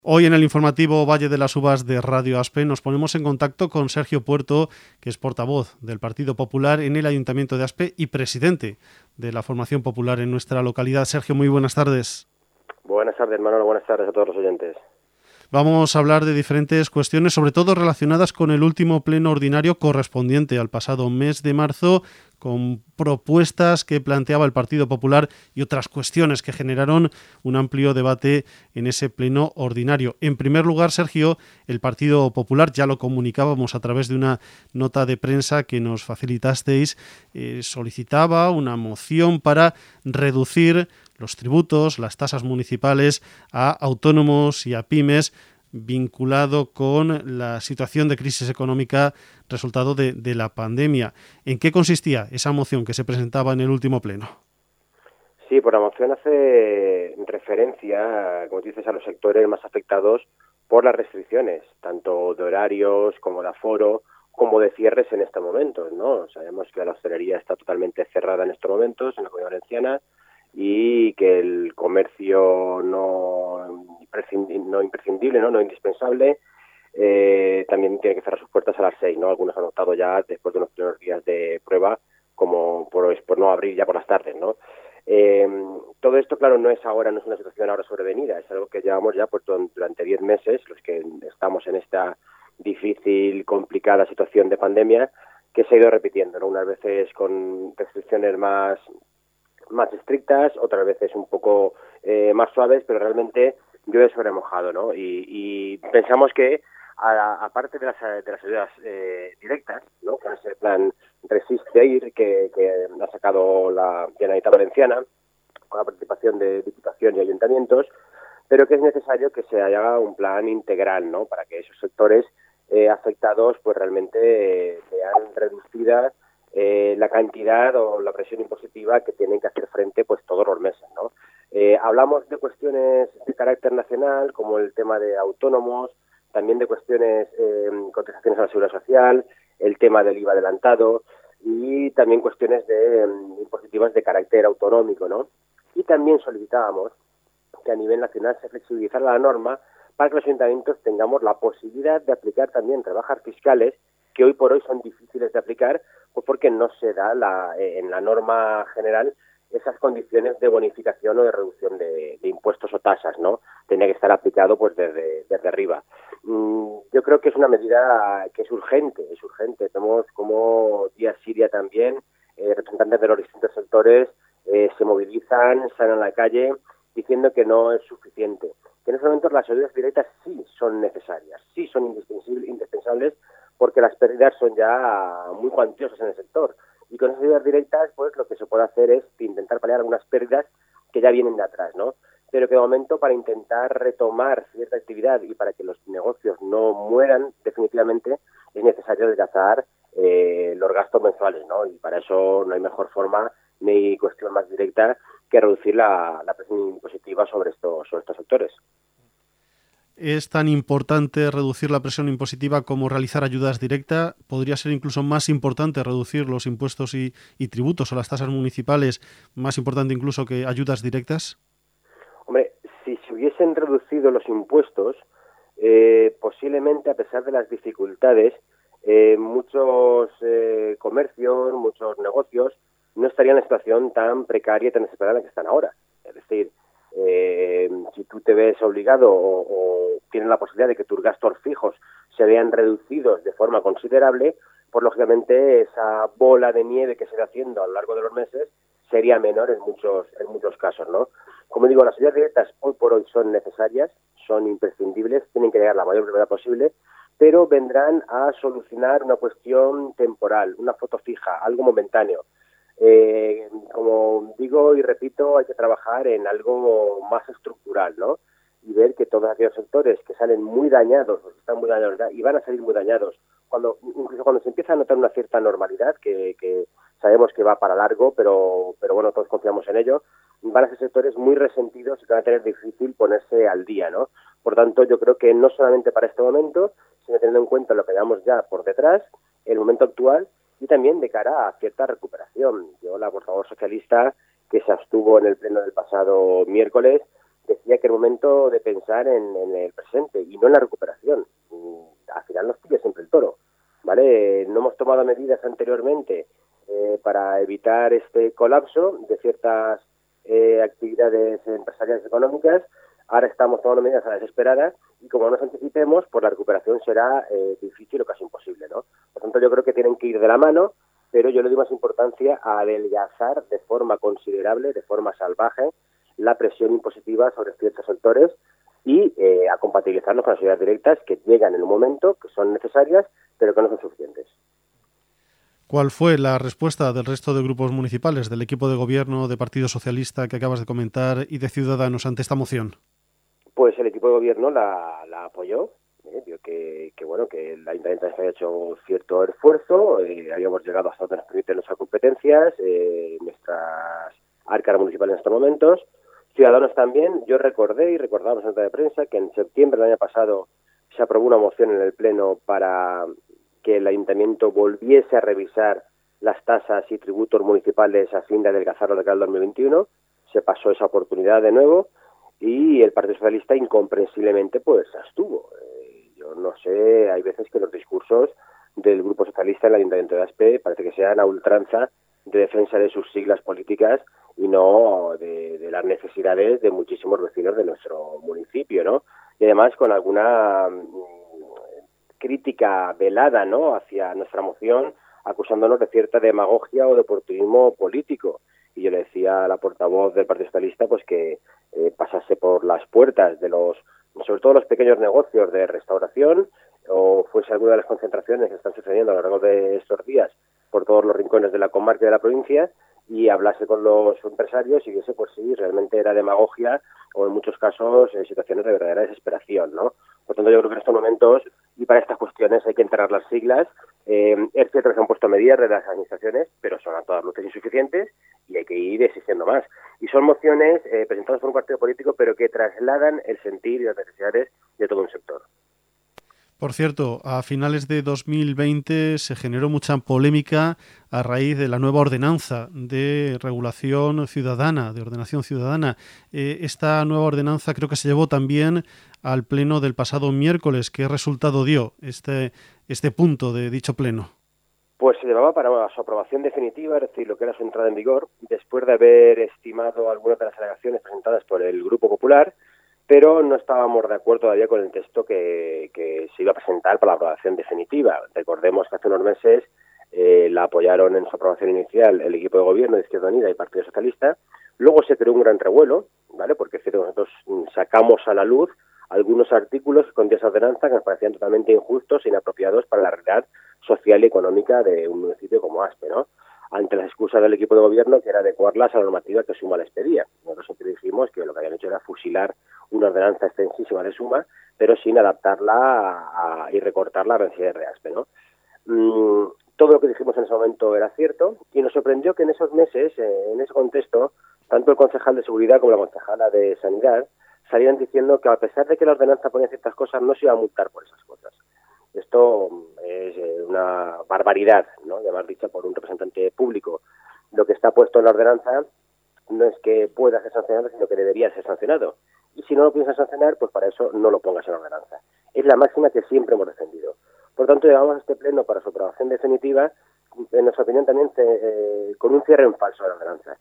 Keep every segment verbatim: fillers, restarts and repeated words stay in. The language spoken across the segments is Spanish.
Hoy en el informativo Valle de las Uvas de Radio Aspe nos ponemos en contacto con Sergio Puerto, que es portavoz del Partido Popular en el Ayuntamiento de Aspe y presidente de la Formación Popular en nuestra localidad. Sergio, muy buenas tardes. Buenas tardes, Manolo. Buenas tardes a todos los oyentes. Vamos a hablar de diferentes cuestiones, sobre todo relacionadas con el último pleno ordinario correspondiente al pasado mes de marzo, con propuestas que planteaba el Partido Popular y otras cuestiones que generaron un amplio debate en ese pleno ordinario. En primer lugar, Sergio, el Partido Popular, ya lo comunicábamos a través de una nota de prensa que nos facilitasteis, eh, solicitaba una moción para reducir los tributos, las tasas municipales a autónomos y a pymes, vinculado con la situación de crisis económica resultado de, de la pandemia. ¿En qué consistía esa moción que se presentaba en el último pleno? Sí, pues la moción hace referencia, como tú dices, a los sectores más afectados por las restricciones, tanto de horarios como de aforo, como de cierres en estos momentos, ¿no? Sabemos que la hostelería está totalmente cerrada en estos momentos en la Comunidad Valenciana y que el comercio no imprescindible, no, imprescindible, ¿no? no indispensable, eh, también tiene que cerrar sus puertas a las seis, ¿no? Algunos han optado ya, después de unos primeros días de prueba, como por, por no abrir ya por las tardes, ¿no? Eh, todo esto, claro, no es ahora, no es una situación ahora sobrevenida, es algo que llevamos ya pues, durante diez meses, los que estamos en esta difícil, complicada situación de pandemia, que se ha ido repitiendo, ¿no? Unas veces con restricciones más más estrictas, otras veces un poco eh, más suaves, pero realmente llueve sobre mojado, ¿no? Y, y pensamos que, a, aparte de las, de las ayudas eh, directas, ¿no? Con ese plan Resistir que, que ha sacado la Generalitat Valenciana, con la participación de Diputación y ayuntamientos, pero que es necesario que se haga un plan integral, ¿no? Para que esos sectores eh, afectados, pues realmente eh, vean reducidas Eh, la cantidad o la presión impositiva que tienen que hacer frente pues todos los meses, ¿no? Eh, hablamos de cuestiones de carácter nacional, como el tema de autónomos, también de cuestiones, eh, cotizaciones a la Seguridad Social, el tema del I V A adelantado y también cuestiones de um, impositivas de carácter autonómico, ¿no? Y también solicitábamos que a nivel nacional se flexibilizara la norma para que los ayuntamientos tengamos la posibilidad de aplicar también rebajas fiscales que hoy por hoy son difíciles de aplicar, pues porque no se da la, eh, en la norma general esas condiciones de bonificación o de reducción de, de impuestos o tasas, ¿no? Tenía que estar aplicado pues desde, desde arriba. Mm, yo creo que es una medida que es urgente, es urgente. Vemos como día sí, día también, eh, representantes de los distintos sectores eh, se movilizan, salen a la calle diciendo que no es suficiente. Que en estos momentos las ayudas directas sí son necesarias, sí son indispensables, porque las pérdidas son ya muy cuantiosas en el sector. Y con esas ayudas directas, pues lo que se puede hacer es intentar paliar algunas pérdidas que ya vienen de atrás, ¿no? Pero que de momento, para intentar retomar cierta actividad y para que los negocios no mueran definitivamente, es necesario desgastar eh, los gastos mensuales, ¿no? Y para eso no hay mejor forma ni cuestión más directa que reducir la, la presión impositiva sobre estos, sobre estos sectores. ¿Es tan importante reducir la presión impositiva como realizar ayudas directas? ¿Podría ser incluso más importante reducir los impuestos y, y tributos o las tasas municipales, más importante incluso que ayudas directas? Hombre, si se hubiesen reducido los impuestos, eh, posiblemente, a pesar de las dificultades, eh, muchos eh, comercios, muchos negocios no estarían en la situación tan precaria y tan desesperada en la que están ahora. Es decir, Eh, si tú te ves obligado o, o tienes la posibilidad de que tus gastos fijos se vean reducidos de forma considerable, pues lógicamente esa bola de nieve que se va haciendo a lo largo de los meses sería menor en muchos en muchos casos, ¿no? Como digo, las ayudas directas hoy por hoy son necesarias, son imprescindibles, tienen que llegar la mayor brevedad posible, pero vendrán a solucionar una cuestión temporal, una foto fija, algo momentáneo. Eh, como digo y repito, hay que trabajar en algo más estructural, ¿no? Y ver que todos aquellos sectores que salen muy dañados, o están muy dañados y van a salir muy dañados, cuando incluso cuando se empieza a notar una cierta normalidad, que, que sabemos que va para largo, pero, pero bueno, todos confiamos en ello, van a ser sectores muy resentidos y que van a tener difícil ponerse al día, ¿no? Por tanto, yo creo que no solamente para este momento, sino teniendo en cuenta lo que llevamos ya por detrás, el momento actual, y también de cara a cierta recuperación. Yo, la portavoz socialista, que se abstuvo en el pleno del pasado miércoles, decía que era momento de pensar en, en el presente y no en la recuperación. Al final nos pilla siempre el toro, ¿vale? No hemos tomado medidas anteriormente eh, para evitar este colapso de ciertas eh, actividades empresariales económicas. Ahora estamos tomando medidas a la desesperada y como no nos anticipemos, pues la recuperación será eh, difícil o casi imposible, ¿no? Por tanto, yo creo que tienen que ir de la mano, pero yo le doy más importancia a adelgazar de forma considerable, de forma salvaje, la presión impositiva sobre ciertos sectores y eh, a compatibilizarnos con las ayudas directas que llegan en un momento, que son necesarias, pero que no son suficientes. ¿Cuál fue la respuesta del resto de grupos municipales, del equipo de gobierno, de Partido Socialista que acabas de comentar y de Ciudadanos ante esta moción? Pues el equipo de gobierno la, la apoyó, eh, vio que, que bueno que el Ayuntamiento había hecho cierto esfuerzo, eh, habíamos llegado hasta donde nos permiten nuestras competencias, eh, nuestras arcas municipales en estos momentos. Ciudadanos también, yo recordé y recordamos en nota de prensa que en septiembre del año pasado se aprobó una moción en el Pleno para que el Ayuntamiento volviese a revisar las tasas y tributos municipales a fin de adelgazarlo de cara al dos mil veintiuno. Se pasó esa oportunidad de nuevo y el Partido Socialista incomprensiblemente pues abstuvo. Eh, yo no sé, hay veces que los discursos del Grupo Socialista en el Ayuntamiento de Aspe parece que sean a ultranza de defensa de sus siglas políticas y no de, de las necesidades de muchísimos vecinos de nuestro municipio, ¿no? Y además con alguna mmm, crítica velada, ¿no?, hacia nuestra moción, acusándonos de cierta demagogia o de oportunismo político. Y yo le decía a la portavoz del Partido Socialista pues que eh, pasase por las puertas de los, sobre todo los pequeños negocios de restauración, o fuese alguna de las concentraciones que están sucediendo a lo largo de estos días por todos los rincones de la comarca y de la provincia, y hablase con los empresarios y viese, pues sí, realmente era demagogia o en muchos casos eh, situaciones de verdadera desesperación, ¿no? Por tanto, yo creo que en estos momentos y para estas cuestiones hay que enterrar las siglas. Eh, es cierto que se han puesto medidas de las administraciones, pero son a todas luces insuficientes y hay que ir exigiendo más. Y son mociones eh, presentadas por un partido político, pero que trasladan el sentir y las necesidades de todo un sector. Por cierto, a finales de dos mil veinte se generó mucha polémica a raíz de la nueva ordenanza de regulación ciudadana, de ordenación ciudadana. Eh, esta nueva ordenanza creo que se llevó también al pleno del pasado miércoles. ¿Qué resultado dio este, este punto de dicho pleno? Pues se llevaba para su aprobación definitiva, es decir, lo que era su entrada en vigor, después de haber estimado algunas de las alegaciones presentadas por el Grupo Popular, pero no estábamos de acuerdo todavía con el texto que, que se iba a presentar para la aprobación definitiva. Recordemos que hace unos meses eh, la apoyaron en su aprobación inicial el equipo de gobierno de Izquierda Unida y Partido Socialista. Luego se creó un gran revuelo, ¿vale? Porque es cierto que nosotros sacamos a la luz algunos artículos con esa ordenanza que nos parecían totalmente injustos e inapropiados para la realidad social y económica de un municipio como Aspe, ¿no? Ante las excusas del equipo de gobierno que era adecuarlas a la normativa que Suma les pedía. Nosotros siempre dijimos que lo que habían hecho era fusilar una ordenanza extensísima de Suma, pero sin adaptarla a, a, y recortarla a la necesidad de Aspe, ¿no? Mm, todo lo que dijimos en ese momento era cierto y nos sorprendió que en esos meses, eh, en ese contexto, tanto el concejal de Seguridad como la concejala de Sanidad salían diciendo que a pesar de que la ordenanza ponía ciertas cosas, no se iba a multar por esas cosas. Esto es una barbaridad, ¿no?, llamar dicha por un representante público. Lo que está puesto en la ordenanza no es que pueda ser sancionado, sino que debería ser sancionado. Y si no lo piensas sancionar, pues para eso no lo pongas en la ordenanza. Es la máxima que siempre hemos defendido. Por tanto, llevamos a este pleno para su aprobación definitiva, en nuestra opinión también eh, con un cierre en falso de la ordenanza.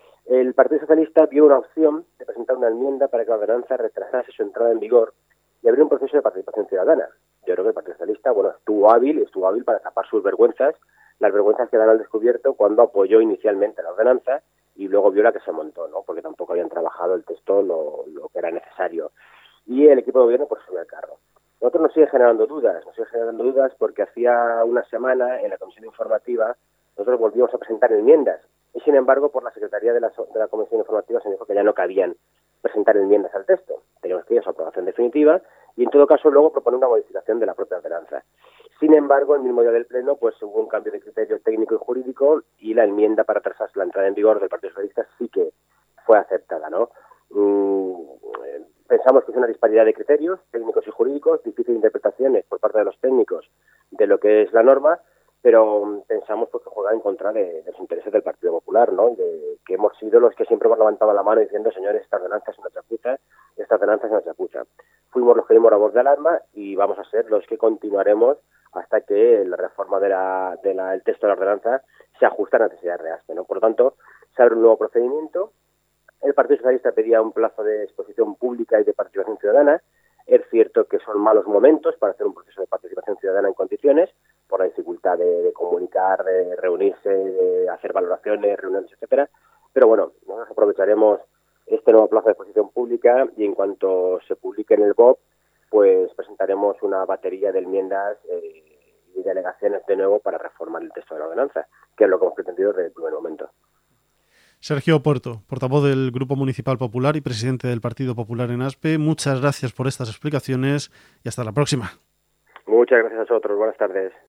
El Partido Socialista vio una opción de presentar una enmienda para que la ordenanza retrasase su entrada en vigor y abrir un proceso de participación ciudadana. Yo creo que el Partido Socialista, bueno, estuvo hábil, estuvo hábil para tapar sus vergüenzas, las vergüenzas que dan al descubierto cuando apoyó inicialmente la ordenanza y luego vio la que se montó, ¿no?, porque tampoco habían trabajado el texto lo, lo que era necesario. Y el equipo de gobierno pues subió al carro. Nosotros nos sigue generando dudas, nos sigue generando dudas porque hacía una semana en la comisión informativa nosotros volvíamos a presentar enmiendas y sin embargo por la Secretaría de la, de la Comisión Informativa se dijo que ya no cabían presentar enmiendas al texto. Teníamos que ir a su aprobación definitiva y en todo caso luego proponer una modificación de la propia ordenanza. Sin embargo, el mismo día del Pleno pues hubo un cambio de criterio técnico y jurídico y la enmienda para atrasar la entrada en vigor del Partido Socialista sí que fue aceptada, ¿no? Mm, pensamos que es una disparidad de criterios técnicos y jurídicos, difíciles interpretaciones por parte de los técnicos de lo que es la norma, pero pensamos pues, que juega en contra de, de los intereses del Partido Popular, ¿no? De, que hemos sido los que siempre hemos levantado la mano diciendo, señores, esta ordenanza es una chapuza, esta ordenanza es una chapuza. Fuimos los que dimos la voz de alarma y vamos a ser los que continuaremos hasta que la reforma del de la, el texto de la ordenanza se ajuste a las necesidades de ASPE, ¿no? Por lo tanto, se abre un nuevo procedimiento. El Partido Socialista pedía un plazo de exposición pública y de participación ciudadana. Es cierto que son malos momentos para hacer un proceso de participación ciudadana en condiciones, por la dificultad de, de comunicar, de reunirse, de hacer valoraciones, reuniones, etcétera. Pero bueno, nosotros aprovecharemos este nuevo plazo de exposición pública y en cuanto se publique en el B O P, pues presentaremos una batería de enmiendas eh, y delegaciones de nuevo para reformar el texto de la ordenanza, que es lo que hemos pretendido desde el primer momento. Sergio Puerto, portavoz del Grupo Municipal Popular y presidente del Partido Popular en ASPE, muchas gracias por estas explicaciones y hasta la próxima. Muchas gracias a vosotros. Buenas tardes.